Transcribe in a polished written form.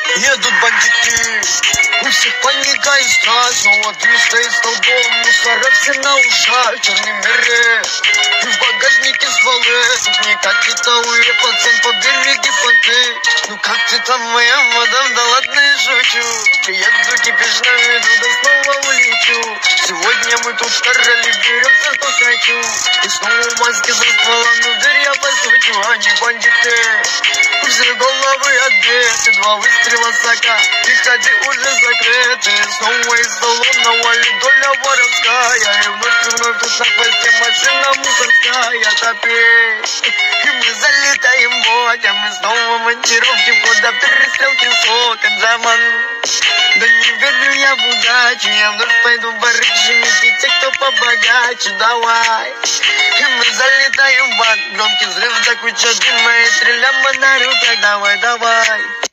Едут бандиты, у всех паника и страх, снова дым стоит столбом, мусора все на ушах, черный мире, и в багажнике стволы, тут не как китовые, пацан по береге понты. Ну как ты там, моя мадам, да ладно я шучу, приеду кипиш на виду, да снова улечу. Сегодня мы тут старали, берем все, что хочу, и снова маски за ствола, но дверь я постучу, они бандиты. Все головы одеты, два выстрела сока, и ходы уже закрыты. Снова из салона валит доля воровская, и вновь тут на хвосте машина мусорская топит. И мы залетаем бодем, и снова монтировки, куда перестрелки сотен заман. Да не верю я в удачу, я вновь пойду барыжи, и те, кто побогаче, давай. И мы залетаем в ад, громкий взрыв, закуча дыма, и стреляем на руках, давай, давай.